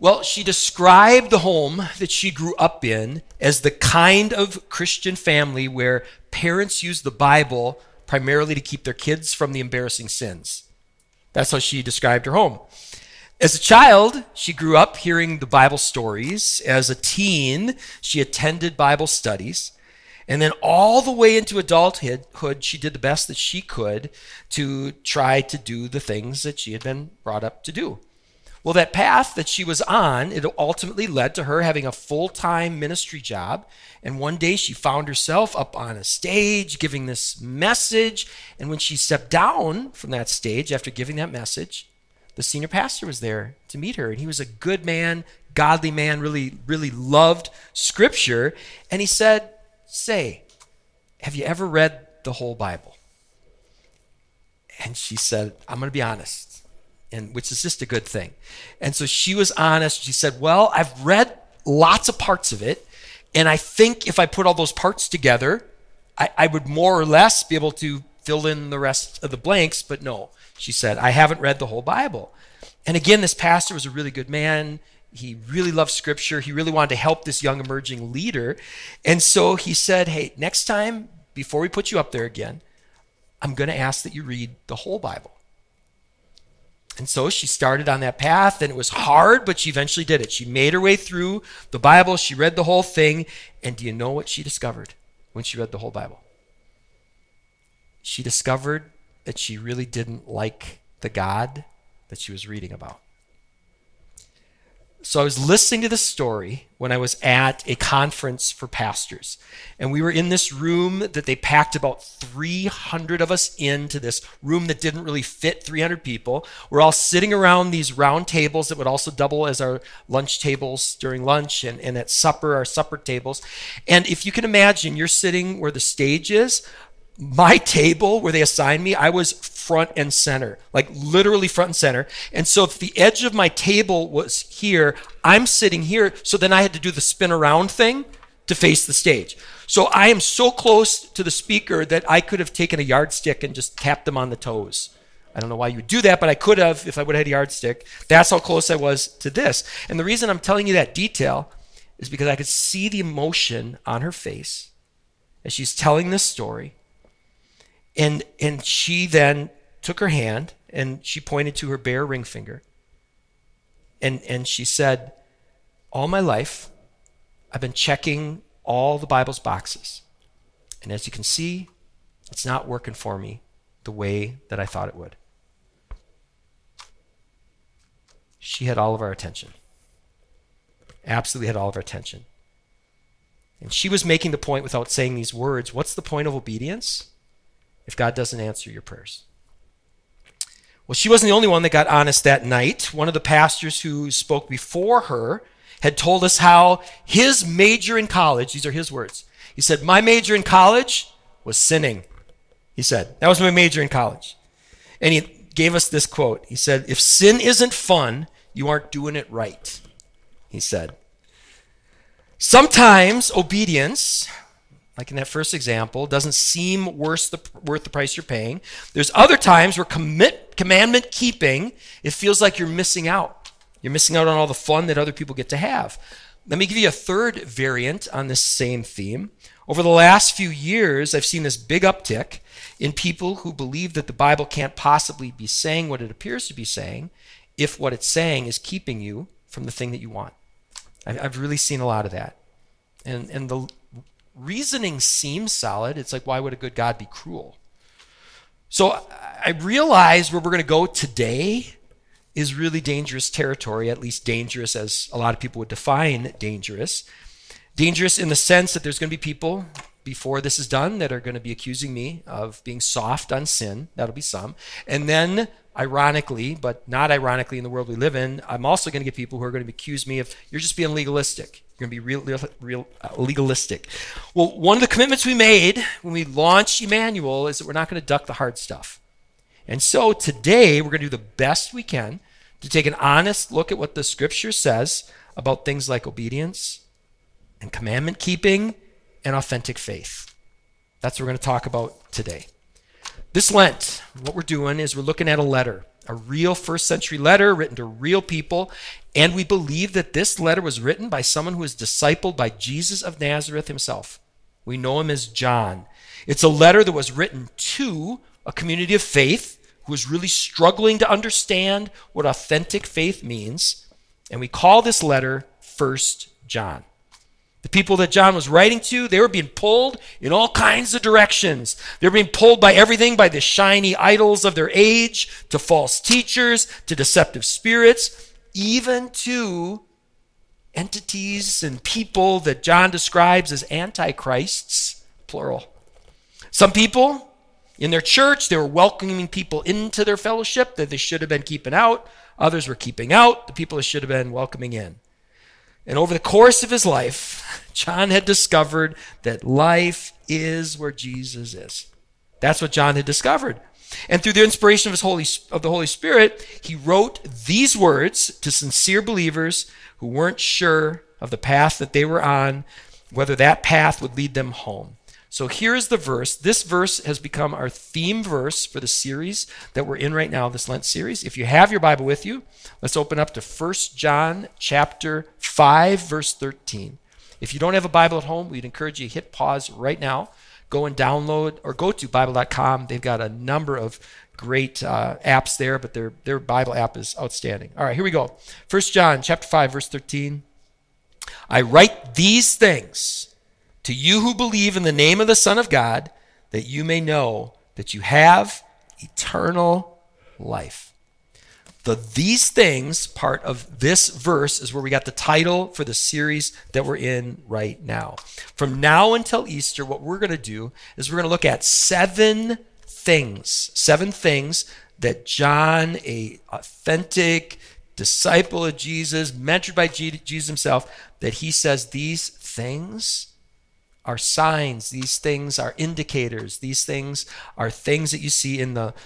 Well, she described the home that she grew up in as the kind of Christian family where parents use the Bible primarily to keep their kids from the embarrassing sins. That's how she described her home. As a child, she grew up hearing the Bible stories. As a teen, she attended Bible studies. And then all the way into adulthood, she did the best that she could to try to do the things that she had been brought up to do. Well, that path that she was on, it ultimately led to her having a full-time ministry job. And one day she found herself up on a stage giving this message. And when she stepped down from that stage after giving that message, the senior pastor was there to meet her. And he was a good man, godly man, really, really loved Scripture. And he said, "Say, have you ever read the whole Bible?" And she said, "I'm going to be honest." And which is just a good thing. And so she was honest. She said, "Well, I've read lots of parts of it, and I think if I put all those parts together, I would more or less be able to fill in the rest of the blanks, but no," she said, "I haven't read the whole Bible." And again, this pastor was a really good man. He really loved Scripture. He really wanted to help this young emerging leader. And so he said, "Hey, next time, before we put you up there again, I'm going to ask that you read the whole Bible." And so she started on that path, and it was hard, but she eventually did it. She made her way through the Bible. She read the whole thing. And do you know what she discovered when she read the whole Bible? She discovered that she really didn't like the God that she was reading about. So I was listening to this story when I was at a conference for pastors. And we were in this room that they packed about 300 of us into this room that didn't really fit 300 people. We're all sitting around these round tables that would also double as our lunch tables during lunch and at supper, our supper tables. And if you can imagine, you're sitting where the stage is. My table where they assigned me, I was front and center, like literally front and center. And so if the edge of my table was here, I'm sitting here. So then I had to do the spin around thing to face the stage. So I am so close to the speaker that I could have taken a yardstick and just tapped them on the toes. I don't know why you would do that, but I could have if I would have had a yardstick. That's how close I was to this. And the reason I'm telling you that detail is because I could see the emotion on her face as she's telling this story. And she then took her hand and she pointed to her bare ring finger. And she said, "All my life, I've been checking all the Bible's boxes. And as you can see, it's not working for me the way that I thought it would." She had all of our attention. Absolutely had all of our attention. And she was making the point without saying these words. What's the point of obedience if God doesn't answer your prayers? Well, she wasn't the only one that got honest that night. One of the pastors who spoke before her had told us how his major in college, these are his words, he said, "My major in college was sinning." He said, "That was my major in college." And he gave us this quote. He said, "If sin isn't fun, you aren't doing it right," he said. Sometimes obedience, like in that first example, doesn't seem worth the price you're paying. There's other times where commandment keeping, it feels like you're missing out. You're missing out on all the fun that other people get to have. Let me give you a third variant on this same theme. Over the last few years, I've seen this big uptick in people who believe that the Bible can't possibly be saying what it appears to be saying if what it's saying is keeping you from the thing that you want. I've really seen a lot of that. And the reasoning seems solid. It's like, why would a good God be cruel? So I realize where we're going to go today is really dangerous territory, at least dangerous as a lot of people would define dangerous. Dangerous in the sense that there's going to be people before this is done that are going to be accusing me of being soft on sin. That'll be some. And then ironically, but not ironically in the world we live in, I'm also going to get people who are going to accuse me of, you're just being legalistic. You're going to be real legalistic. Well, one of the commitments we made when we launched Emmanuel is that we're not going to duck the hard stuff. And so today we're going to do the best we can to take an honest look at what the Scripture says about things like obedience and commandment keeping and authentic faith. That's what we're going to talk about today. This Lent, what we're doing is we're looking at a letter a real first century letter written to real people. And we believe that this letter was written by someone who was discipled by Jesus of Nazareth himself. We know him as John. It's a letter that was written to a community of faith who was really struggling to understand what authentic faith means. And we call this letter 1 John. The people that John was writing to, they were being pulled in all kinds of directions. They were being pulled by everything, by the shiny idols of their age, to false teachers, to deceptive spirits, even to entities and people that John describes as antichrists, plural. Some people in their church, they were welcoming people into their fellowship that they should have been keeping out. Others were keeping out the people that should have been welcoming in. And over the course of his life, John had discovered that life is where Jesus is. That's what John had discovered. And through the inspiration of the Holy Spirit, he wrote these words to sincere believers who weren't sure of the path that they were on, whether that path would lead them home. So here's the verse. This verse has become our theme verse for the series that we're in right now, this Lent series. If you have your Bible with you, let's open up to 1 John chapter 5, verse 13. If you don't have a Bible at home, we'd encourage you to hit pause right now. Go and download or go to Bible.com. They've got a number of great apps there, but their Bible app is outstanding. All right, here we go. 1 John chapter 5, verse 13. I write these things to you who believe in the name of the Son of God, that you may know that you have eternal life. These things part of this verse is where we got the title for the series that we're in right now. From now until Easter, what we're going to do is we're going to look at seven things that John, a authentic disciple of Jesus, mentored by Jesus himself, that he says these things are signs, these things are indicators, these things are things that you see in the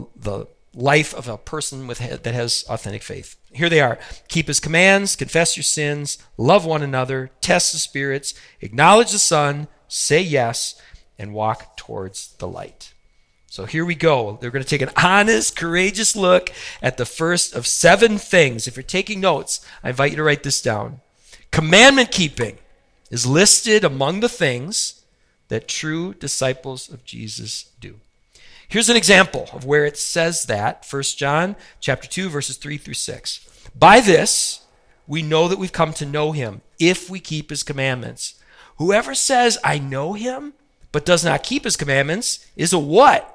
life of a person that has authentic faith. Here they are. Keep his commands, confess your sins, love one another, test the spirits, acknowledge the Son, say yes, and walk towards the light. So here we go. They're going to take an honest, courageous look at the first of seven things. If you're taking notes, I invite you to write this down. Commandment keeping is listed among the things that true disciples of Jesus do. Here's an example of where it says that. 1 John chapter 2, verses 3 through 6. By this, we know that we've come to know him if we keep his commandments. Whoever says, I know him, but does not keep his commandments is a what?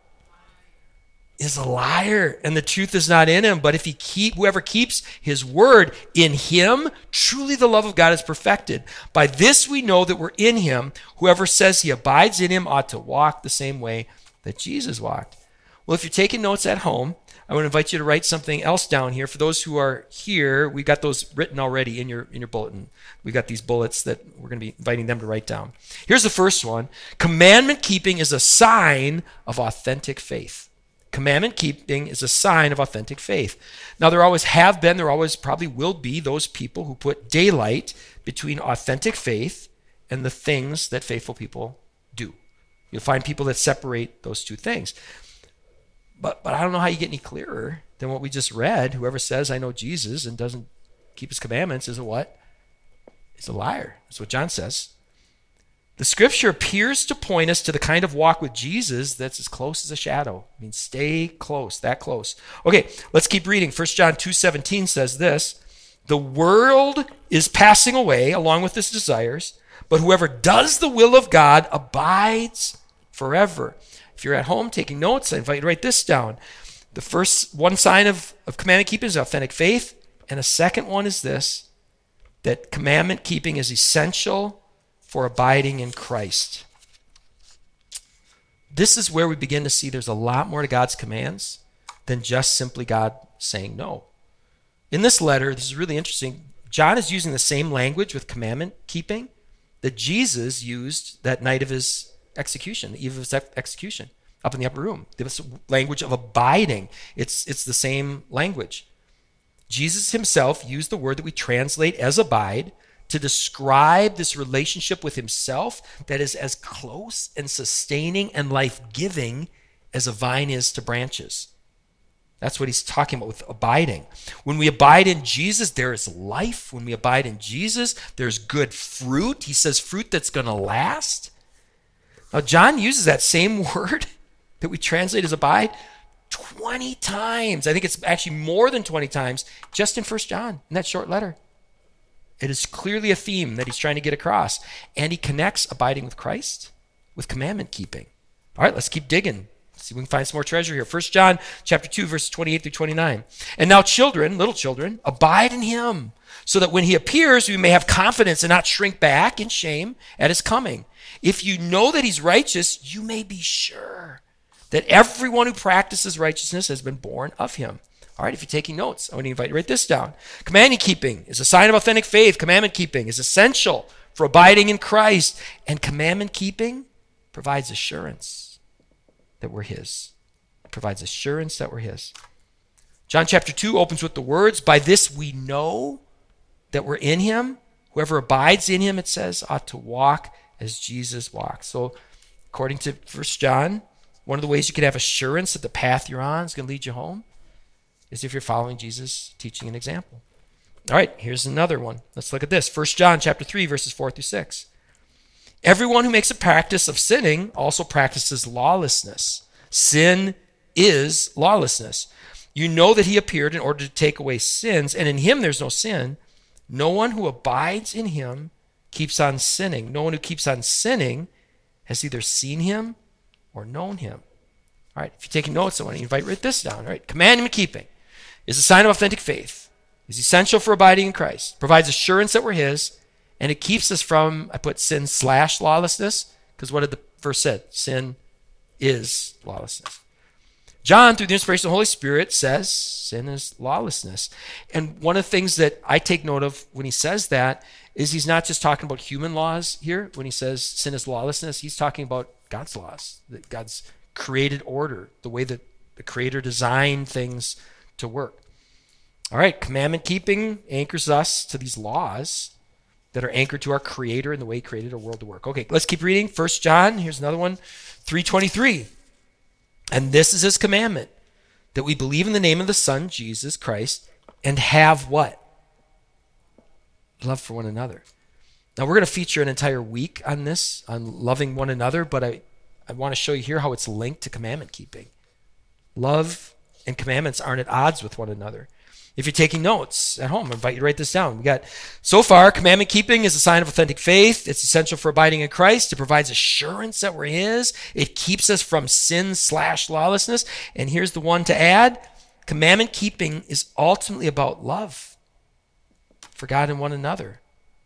Is a liar, and the truth is not in him. But if whoever keeps his word, in him truly the love of God is perfected. By this we know that we're in him. Whoever says he abides in him ought to walk the same way that Jesus walked. Well, if you're taking notes at home, I want to invite you to write something else down here. For those who are here, we got those written already in your bulletin. We got these bullets that we're going to be inviting them to write down. Here's the first one. Commandment keeping is a sign of authentic faith. Commandment keeping is a sign of authentic faith. Now, there always have been, there always probably will be those people who put daylight between authentic faith and the things that faithful people do. You'll find people that separate those two things. But I don't know how you get any clearer than what we just read. Whoever says, I know Jesus and doesn't keep his commandments is a what? Is a liar. That's what John says. The scripture appears to point us to the kind of walk with Jesus that's as close as a shadow. I mean, stay close, that close. Okay, let's keep reading. 1 John 2:17 says this, the world is passing away along with its desires, but whoever does the will of God abides forever. If you're at home taking notes, I invite you to write this down. The first one sign of commandment keeping is authentic faith, and a second one is this, that commandment keeping is essential for abiding in Christ. This is where we begin to see there's a lot more to God's commands than just simply God saying no. In this letter, this is really interesting, John is using the same language with commandment keeping that Jesus used that night of his execution, the eve of his execution, up in the upper room. There was language of abiding. It's the same language. Jesus himself used the word that we translate as abide to describe this relationship with himself that is as close and sustaining and life-giving as a vine is to branches. That's what he's talking about with abiding. When we abide in Jesus, there is life. When we abide in Jesus, there's good fruit. He says fruit that's going to last. Now, John uses that same word that we translate as abide 20 times. I think it's actually more than 20 times just in 1 John, in that short letter. It is clearly a theme that he's trying to get across. And he connects abiding with Christ with commandment keeping. All right, let's keep digging. See if we can find some more treasure here. 1 John chapter 2, verses 28 through 29. And now children, little children, abide in him, so that when he appears, we may have confidence and not shrink back in shame at his coming. If you know that he's righteous, you may be sure that everyone who practices righteousness has been born of him. All right, if you're taking notes, I want to invite you to write this down. Commandment keeping is a sign of authentic faith. Commandment keeping is essential for abiding in Christ. And commandment keeping provides assurance that we're his. It provides assurance that we're his. John chapter 2 opens with the words, by this we know that we're in him. Whoever abides in him, it says, ought to walk as Jesus walked. So according to 1 John, one of the ways you can have assurance that the path you're on is going to lead you home is if you're following Jesus' teaching and example. All right, here's another one. Let's look at this. 1 John chapter 3, verses 4 through 6. Everyone who makes a practice of sinning also practices lawlessness. Sin is lawlessness. You know that he appeared in order to take away sins, and in him there's no sin. No one who abides in him keeps on sinning. No one who keeps on sinning has either seen him or known him. All right, if you're taking notes, I want to invite you to write this down. All right, commandment keeping is a sign of authentic faith, is essential for abiding in Christ, provides assurance that we're his, and it keeps us from, I put sin/lawlessness, because what did the verse say? Sin is lawlessness. John, through the inspiration of the Holy Spirit, says sin is lawlessness. And one of the things that I take note of when he says that is he's not just talking about human laws here. When he says sin is lawlessness, he's talking about God's laws, God's created order, the way that the Creator designed things to work. All right, commandment keeping anchors us to these laws that are anchored to our Creator and the way he created our world to work. Okay, let's keep reading. 1 John, here's another one, 3:23. And this is his commandment, that we believe in the name of the Son, Jesus Christ, and have what? Love for one another. Now, we're going to feature an entire week on this, on loving one another, but I want to show you here how it's linked to commandment keeping. Love and commandments aren't at odds with one another. If you're taking notes at home, I invite you to write this down. We got, so far, commandment keeping is a sign of authentic faith. It's essential for abiding in Christ. It provides assurance that we're his. It keeps us from sin/lawlessness. And here's the one to add. Commandment keeping is ultimately about love for God and one another.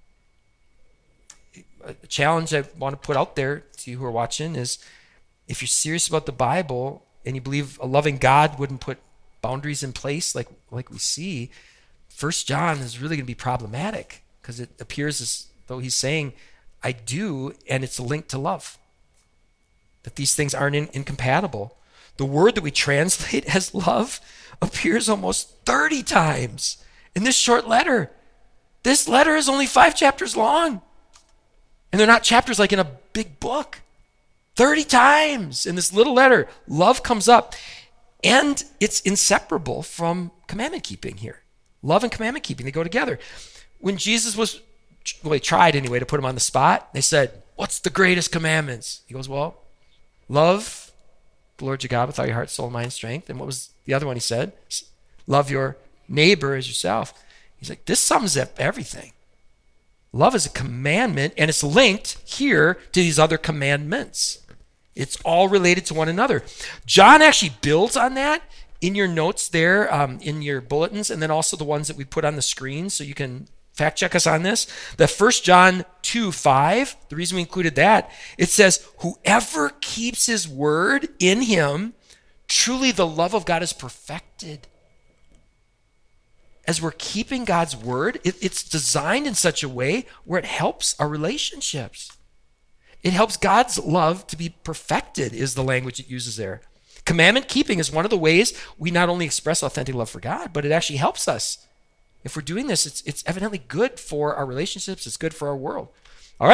A challenge I want to put out there to you who are watching is, if you're serious about the Bible and you believe a loving God wouldn't put boundaries in place like we see, 1 John is really going to be problematic, because it appears as though he's saying, I do, and it's linked to love. That these things aren't incompatible. The word that we translate as love appears almost 30 times in this short letter. This letter is only 5 chapters long. And they're not chapters like in a big book. 30 times in this little letter, love comes up. And it's inseparable from commandment keeping here. Love and commandment keeping, they go together. When Jesus was, well, they tried anyway to put him on the spot. They said, what's the greatest commandments? He goes, well, love the Lord your God with all your heart, soul, mind, strength. And what was the other one he said? Love your neighbor as yourself. He's like, this sums up everything. Love is a commandment, and it's linked here to these other commandments. It's all related to one another. John actually builds on that in your notes there, in your bulletins, and then also the ones that we put on the screen, so you can fact check us on this. The 1 John 2:5, the reason we included that, it says, whoever keeps his word in him, truly the love of God is perfected. As we're keeping God's word, it's designed in such a way where it helps our relationships. It helps God's love to be perfected, is the language it uses there. Commandment keeping is one of the ways we not only express authentic love for God, but it actually helps us. If we're doing this, it's evidently good for our relationships. It's good for our world. All right,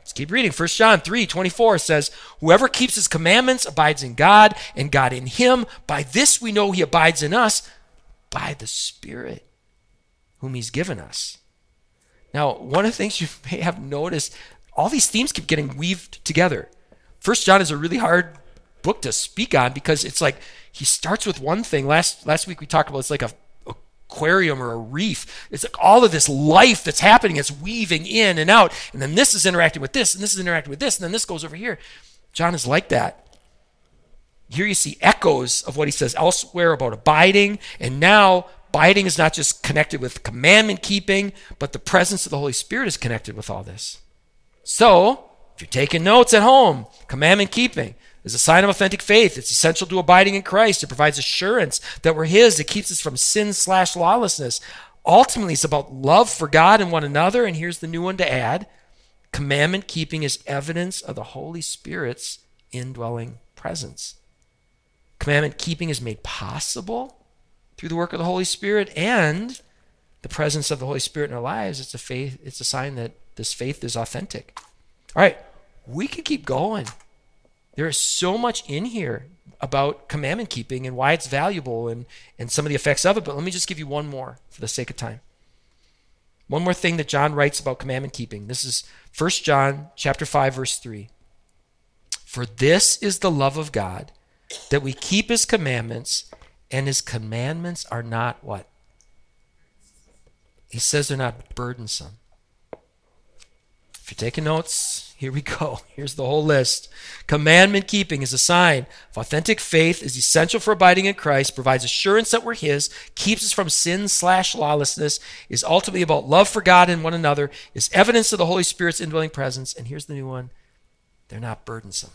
Let's keep reading. 1 John 3:24 says, whoever keeps his commandments abides in God, and God in him. By this we know he abides in us, by the Spirit whom he's given us. Now, one of the things you may have noticed, all these themes keep getting weaved together. 1 John is a really hard book to speak on because it's like he starts with one thing. Last week we talked about it's like a aquarium or a reef. It's like all of this life that's happening. It's weaving in and out. And then this is interacting with this, and this is interacting with this, and then this goes over here. John is like that. Here you see echoes of what he says elsewhere about abiding. And now abiding is not just connected with commandment keeping, but the presence of the Holy Spirit is connected with all this. So, if you're taking notes at home, commandment keeping is a sign of authentic faith. It's essential to abiding in Christ. It provides assurance that we're his. It keeps us from sin/lawlessness. Ultimately, it's about love for God and one another. And here's the new one to add. Commandment keeping is evidence of the Holy Spirit's indwelling presence. Commandment keeping is made possible through the work of the Holy Spirit and the presence of the Holy Spirit in our lives. It's a sign that this faith is authentic. All right, we can keep going. There is so much in here about commandment keeping and why it's valuable and some of the effects of it, but let me just give you one more for the sake of time. One more thing that John writes about commandment keeping. This is 1 John chapter 5, verse 3. For this is the love of God, that we keep his commandments, and his commandments are not what? He says they're not burdensome. If you're taking notes, here we go. Here's the whole list. Commandment keeping is a sign of authentic faith, is essential for abiding in Christ, provides assurance that we're his, keeps us from sin/lawlessness, is ultimately about love for God and one another, is evidence of the Holy Spirit's indwelling presence, and here's the new one. They're not burdensome.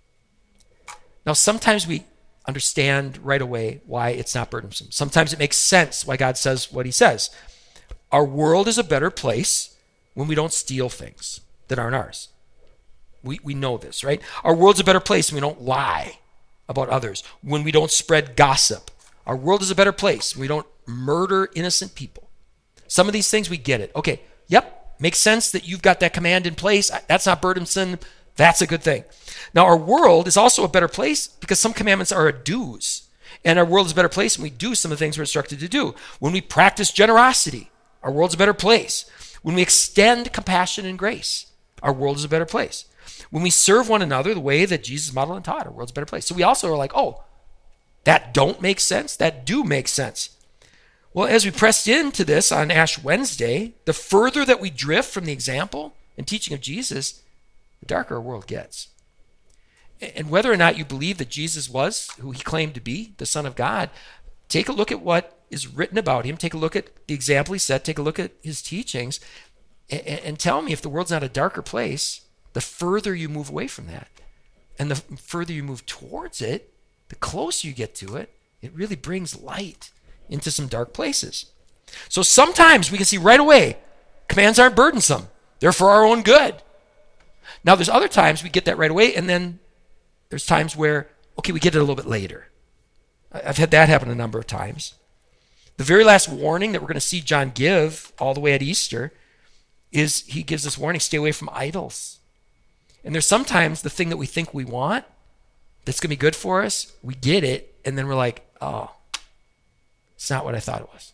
Now, sometimes we understand right away why it's not burdensome. Sometimes it makes sense why God says what he says. Our world is a better place when we don't steal things that aren't ours. We know this, right? Our world's a better place when we don't lie about others, when we don't spread gossip. Our world is a better place when we don't murder innocent people. Some of these things we get it. Okay, yep, makes sense that you've got that command in place. That's not burdensome. That's a good thing. Now, our world is also a better place because some commandments are a do's. And our world is a better place when we do some of the things we're instructed to do. When we practice generosity, our world's a better place. When we extend compassion and grace, our world is a better place. When we serve one another the way that Jesus modeled and taught, our world's a better place. So we also are like, oh, that don't make sense, that do make sense. Well, as we pressed into this on Ash Wednesday, the further that we drift from the example and teaching of Jesus, the darker our world gets. And whether or not you believe that Jesus was who he claimed to be, the Son of God, take a look at what is written about him. Take a look at the example he set. Take a look at his teachings and tell me if the world's not a darker place, the further you move away from that. And the further you move towards it, the closer you get to it, it really brings light into some dark places. So sometimes we can see right away, commands aren't burdensome. They're for our own good. Now there's other times we get that right away, and then there's times where, okay, we get it a little bit later. I've had that happen a number of times. The very last warning that we're going to see John give all the way at Easter is he gives this warning, stay away from idols. And there's sometimes the thing that we think we want that's going to be good for us, we get it, and then we're like, oh, it's not what I thought it was.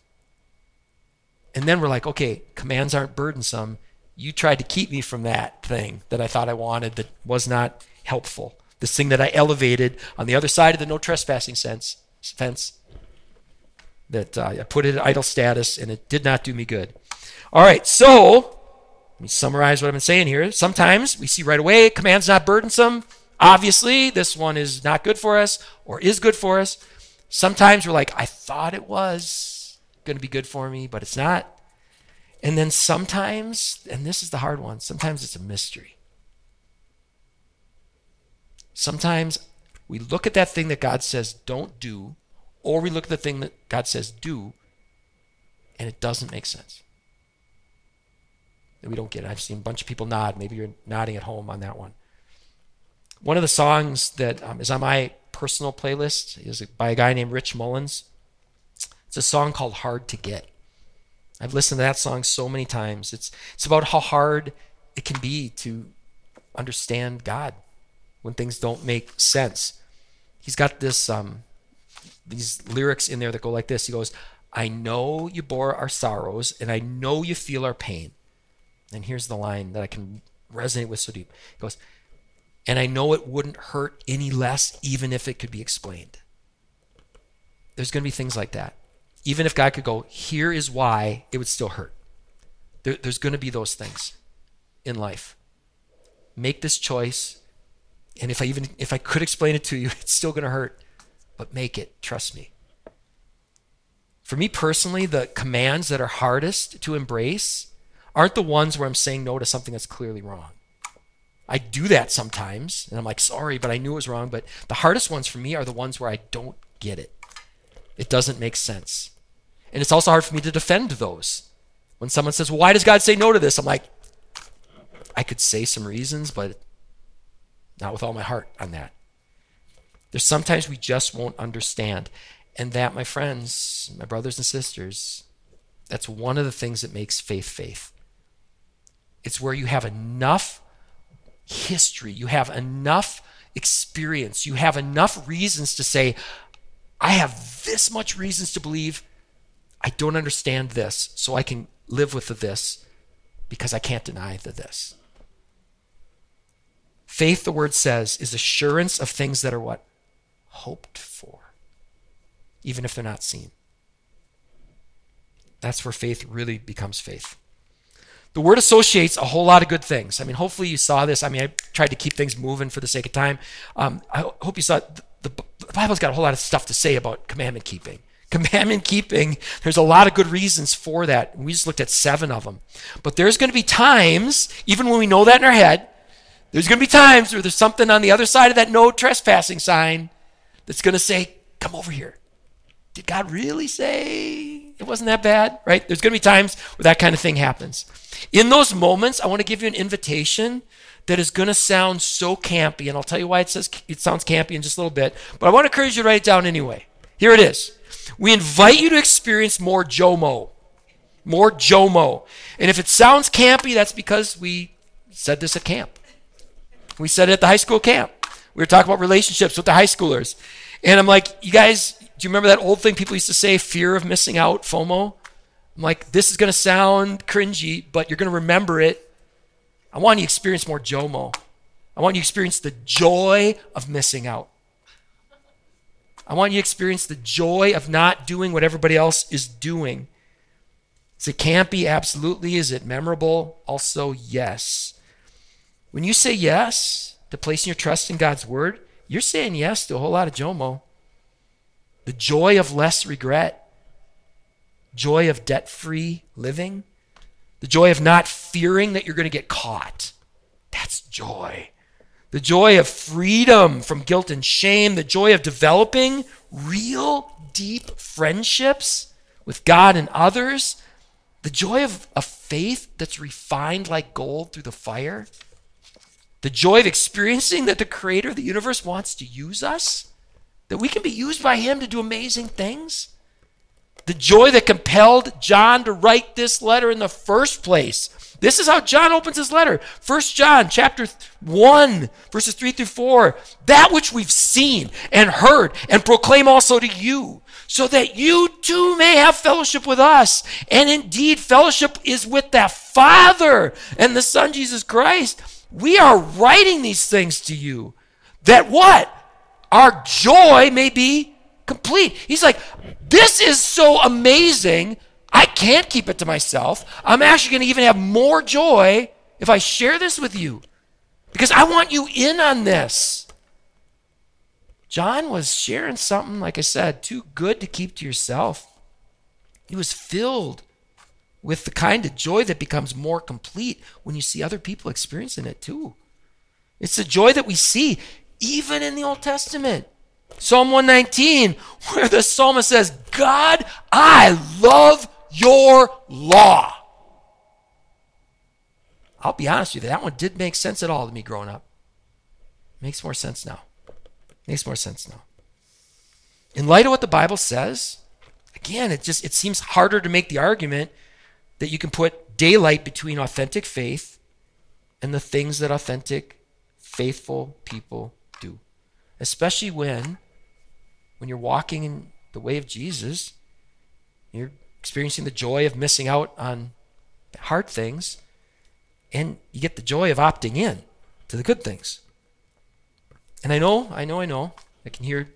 And then we're like, okay, commands aren't burdensome. You tried to keep me from that thing that I thought I wanted that was not helpful. This thing that I elevated on the other side of the no trespassing fence, that I put it at idol status, and it did not do me good. All right, so let me summarize what I've been saying here. Sometimes we see right away, command's not burdensome. Obviously, this one is not good for us or is good for us. Sometimes we're like, I thought it was going to be good for me, but it's not. And then sometimes, and this is the hard one, sometimes it's a mystery. Sometimes we look at that thing that God says don't do, or we look at the thing that God says do, and it doesn't make sense. And we don't get it. I've seen a bunch of people nod. Maybe you're nodding at home on that one. One of the songs that is on my personal playlist is by a guy named Rich Mullins. It's a song called Hard to Get. I've listened to that song so many times. It's about how hard it can be to understand God when things don't make sense. He's got this these lyrics in there that go like this. He goes, I know you bore our sorrows, and I know you feel our pain. And here's the line that I can resonate with so deep. He goes, and I know it wouldn't hurt any less even if it could be explained. There's going to be things like that. Even if God could go, here is why, it would still hurt. There's going to be those things in life. Make this choice, and if I could explain it to you, it's still going to hurt, but make it, trust me. For me personally, the commands that are hardest to embrace aren't the ones where I'm saying no to something that's clearly wrong. I do that sometimes, and I'm like, sorry, but I knew it was wrong. But the hardest ones for me are the ones where I don't get it. It doesn't make sense. And it's also hard for me to defend those. When someone says, well, why does God say no to this? I'm like, I could say some reasons, but not with all my heart on that. There's sometimes we just won't understand. And that, my friends, my brothers and sisters, that's one of the things that makes faith faith. It's where you have enough history, you have enough experience, you have enough reasons to say, I have this much reasons to believe I don't understand this, so I can live with the this because I can't deny the this. Faith, the word says, is assurance of things that are what? Hoped for, even if they're not seen. That's where faith really becomes faith. The word associates a whole lot of good things. I mean, hopefully you saw this. I mean, I tried to keep things moving for the sake of time. I hope you saw the Bible's got a whole lot of stuff to say about commandment keeping. Commandment keeping, there's a lot of good reasons for that. We just looked at 7 of them. But there's going to be times, even when we know that in our head, there's going to be times where there's something on the other side of that no trespassing sign that's going to say, come over here. Did God really say it wasn't that bad? Right? There's going to be times where that kind of thing happens. In those moments, I want to give you an invitation that is going to sound so campy, and I'll tell you why it sounds campy in just a little bit, but I want to encourage you to write it down anyway. Here it is. We invite you to experience more JOMO. More JOMO. And if it sounds campy, that's because we said this at camp. We said it at the high school camp. We were talking about relationships with the high schoolers. And I'm like, you guys, do you remember that old thing people used to say, fear of missing out, FOMO? I'm like, this is going to sound cringy, but you're going to remember it. I want you to experience more JOMO. I want you to experience the joy of missing out. I want you to experience the joy of not doing what everybody else is doing. Is it campy? Absolutely. Is it memorable? Also, yes. When you say yes to placing your trust in God's word, you're saying yes to a whole lot of JOMO. The joy of less regret, joy of debt-free living, the joy of not fearing that you're going to get caught. That's joy. The joy of freedom from guilt and shame, the joy of developing real, deep friendships with God and others, the joy of a faith that's refined like gold through the fire, the joy of experiencing that the creator of the universe wants to use us, that we can be used by him to do amazing things, the joy that compelled John to write this letter in the first place. This is how John opens his letter. 1 John chapter 1, verses 3 through 4. That which we've seen and heard and proclaim also to you, so that you too may have fellowship with us. And indeed, fellowship is with the Father and the Son, Jesus Christ. We are writing these things to you, that what? Our joy may be complete. He's like, this is so amazing, I can't keep it to myself. I'm actually going to even have more joy if I share this with you, because I want you in on this. John was sharing something, like I said, too good to keep to yourself. He was filled with the kind of joy that becomes more complete when you see other people experiencing it too. It's the joy that we see even in the Old Testament. Psalm 119, where the psalmist says, God, I love your law. I'll be honest with you, that one didn't make sense at all to me growing up. Makes more sense now. Makes more sense now. In light of what the Bible says, again, it seems harder to make the argument that you can put daylight between authentic faith and the things that authentic faithful people do. Especially when you're walking in the way of Jesus, you're experiencing the joy of missing out on hard things, and you get the joy of opting in to the good things. And I know, I can hear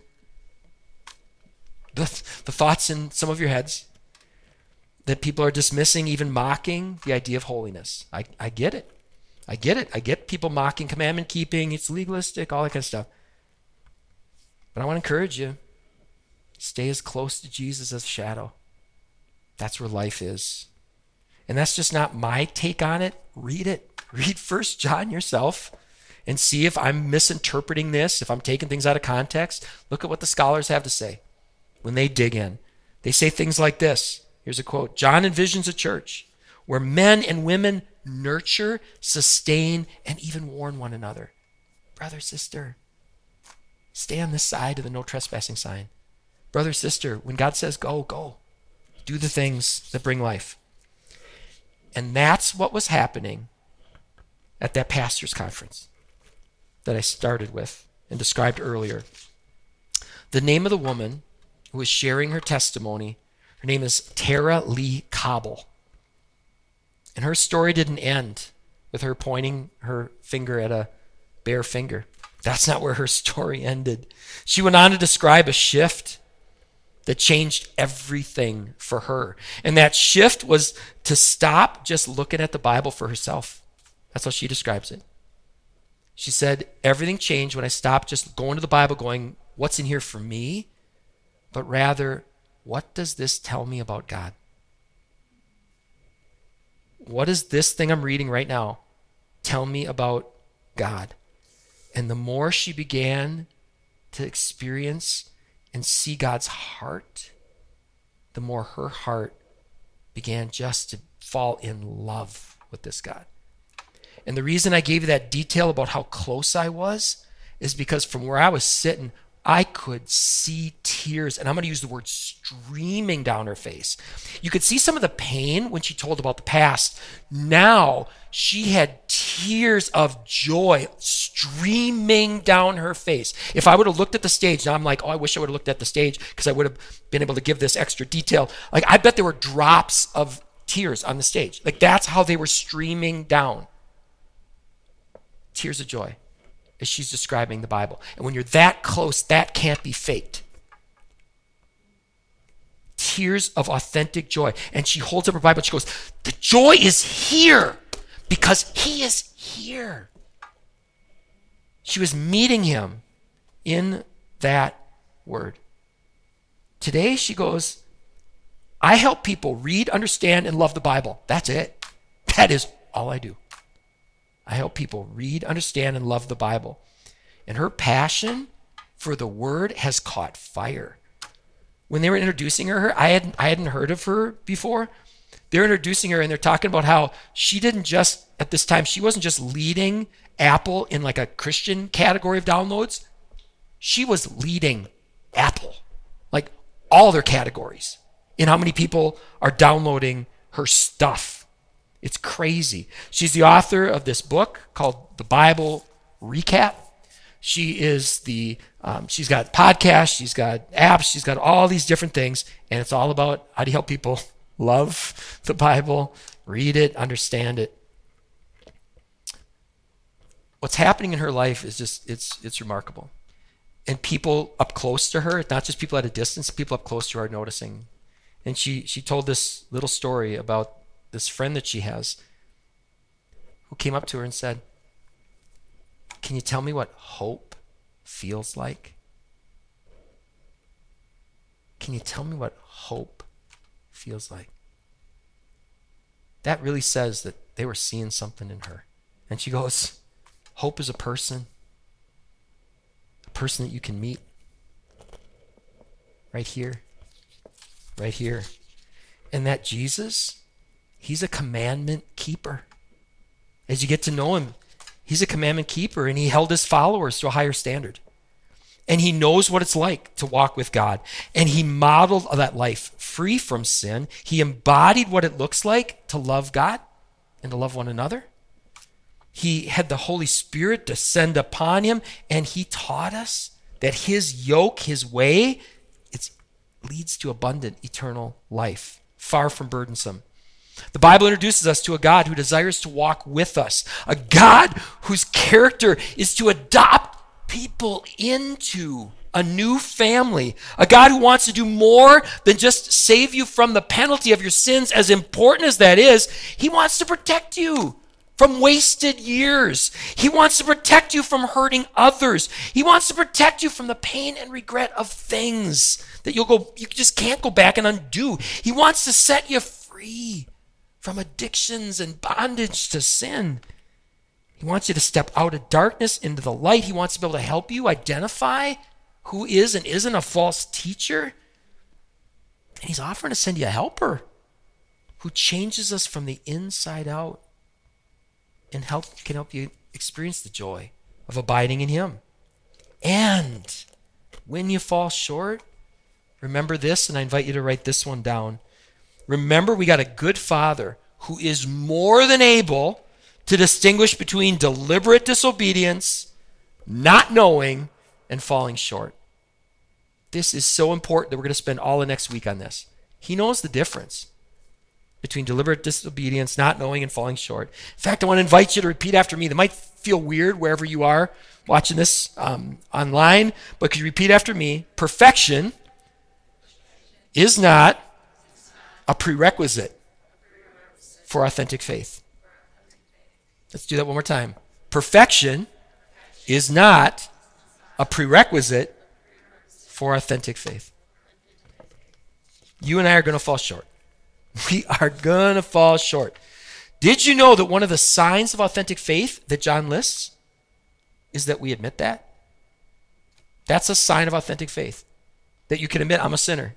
the thoughts in some of your heads that people are dismissing, even mocking the idea of holiness. I get it. I get people mocking commandment keeping. It's legalistic, all that kind of stuff. But I want to encourage you, stay as close to Jesus as a shadow. That's where life is. And that's just not my take on it. Read it. Read 1 John yourself and see if I'm misinterpreting this, if I'm taking things out of context. Look at what the scholars have to say when they dig in. They say things like this. Here's a quote. John envisions a church where men and women nurture, sustain, and even warn one another. Brother, sister, stay on this side of the no trespassing sign. Brother, sister, when God says go, go. Do the things that bring life. And that's what was happening at that pastor's conference that I started with and described earlier. The name of the woman who was sharing her testimony, her name is Tara Lee Cobble. And her story didn't end with her pointing her finger at a bare finger. That's not where her story ended. She went on to describe a shift that changed everything for her. And that shift was to stop just looking at the Bible for herself. That's how she describes it. She said, everything changed when I stopped just going to the Bible going, what's in here for me? But rather, what does this tell me about God? What does this thing I'm reading right now tell me about God? And the more she began to experience and see God's heart, the more her heart began just to fall in love with this God. And the reason I gave you that detail about how close I was is because from where I was sitting, I could see tears, and I'm going to use the word streaming down her face. You could see some of the pain when she told about the past. Now she had tears of joy streaming down her face. If I would have looked at the stage, now I'm like, oh, I wish I would have looked at the stage because I would have been able to give this extra detail. Like, I bet there were drops of tears on the stage. Like, that's how they were streaming down. Tears of joy as she's describing the Bible. And when you're that close, that can't be faked. Tears of authentic joy. And she holds up her Bible and she goes, the joy is here because he is here. She was meeting him in that word. Today she goes, I help people read, understand, and love the Bible. That's it. That is all I do. I help people read, understand, and love the Bible. And her passion for the word has caught fire. When they were introducing her, I hadn't heard of her before. They're introducing her and they're talking about how she didn't just, at this time, she wasn't just leading Apple in like a Christian category of downloads. She was leading Apple, like all their categories, in how many people are downloading her stuff. It's crazy. She's the author of this book called The Bible Recap. She is she's got podcasts, she's got apps, she's got all these different things, and it's all about how do you help people love the Bible, read it, understand it. What's happening in her life is just, it's remarkable. And people up close to her, not just people at a distance, people up close to her are noticing. And she told this little story about this friend that she has who came up to her and said, can you tell me what hope feels like? Can you tell me what hope feels like? That really says that they were seeing something in her. And she goes, hope is a person that you can meet right here, right here. And that Jesus, he's a commandment keeper. As you get to know him, he's a commandment keeper, and he held his followers to a higher standard. And he knows what it's like to walk with God. And he modeled that life free from sin. He embodied what it looks like to love God and to love one another. He had the Holy Spirit descend upon him, and he taught us that his yoke, his way, it leads to abundant eternal life, far from burdensome. The Bible introduces us to a God who desires to walk with us, a God whose character is to adopt people into a new family, a God who wants to do more than just save you from the penalty of your sins. As important as that is, he wants to protect you from wasted years. He wants to protect you from hurting others. He wants to protect you from the pain and regret of things that you just can't go back and undo. He wants to set you free from addictions and bondage to sin. He wants you to step out of darkness into the light. He wants to be able to help you identify who is and isn't a false teacher. And he's offering to send you a helper who changes us from the inside out and can help you experience the joy of abiding in him. And when you fall short, remember this, and I invite you to write this one down. Remember, we got a good Father who is more than able to distinguish between deliberate disobedience, not knowing, and falling short. This is so important that we're going to spend all the next week on this. He knows the difference between deliberate disobedience, not knowing, and falling short. In fact, I want to invite you to repeat after me. That might feel weird wherever you are watching this online, but could you repeat after me? Perfection is not a prerequisite for authentic faith. Let's do that one more time. Perfection is not a prerequisite for authentic faith. You and I are going to fall short. We are going to fall short. Did you know that one of the signs of authentic faith that John lists is that we admit that? That's a sign of authentic faith, that you can admit, I'm a sinner.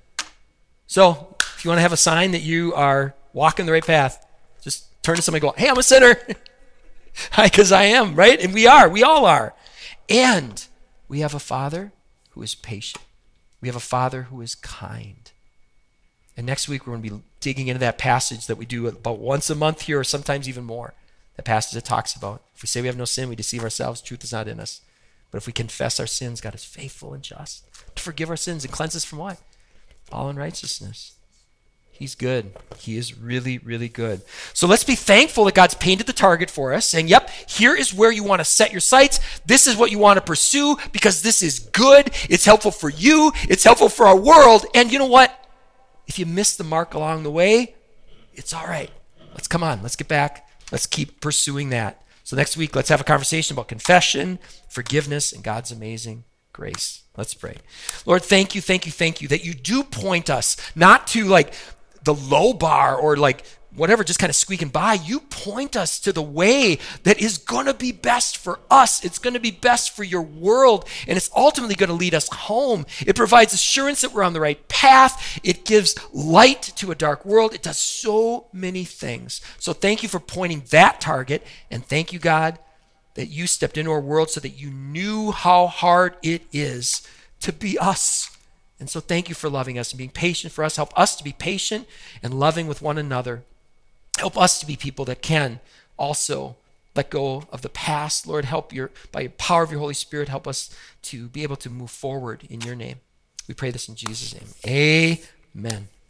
So if you want to have a sign that you are walking the right path, just turn to somebody and go, hey, I'm a sinner. Because I am, right? And we all are. And we have a Father who is patient. We have a Father who is kind. And next week, we're going to be digging into that passage that we do about once a month here, or sometimes even more. The passage that talks about, if we say we have no sin, we deceive ourselves, truth is not in us. But if we confess our sins, God is faithful and just to forgive our sins and cleanse us from what? All unrighteousness. He's good. He is really, really good. So let's be thankful that God's painted the target for us, saying, yep, here is where you want to set your sights. This is what you want to pursue because this is good. It's helpful for you. It's helpful for our world. And you know what? If you miss the mark along the way, it's all right. Let's get back. Let's keep pursuing that. So next week, let's have a conversation about confession, forgiveness, and God's amazing grace. Let's pray. Lord, thank you that you do point us not to like the low bar or like whatever, just kind of squeaking by. You point us to the way that is going to be best for us. It's going to be best for your world, and it's ultimately going to lead us home. It provides assurance that we're on the right path. It gives light to a dark world. It does so many things. So thank you for pointing that target, and thank you, God, that you stepped into our world so that you knew how hard it is to be us. And so thank you for loving us and being patient for us. Help us to be patient and loving with one another. Help us to be people that can also let go of the past. Lord, by your power of your Holy Spirit, help us to be able to move forward in your name. We pray this in Jesus' name. Amen.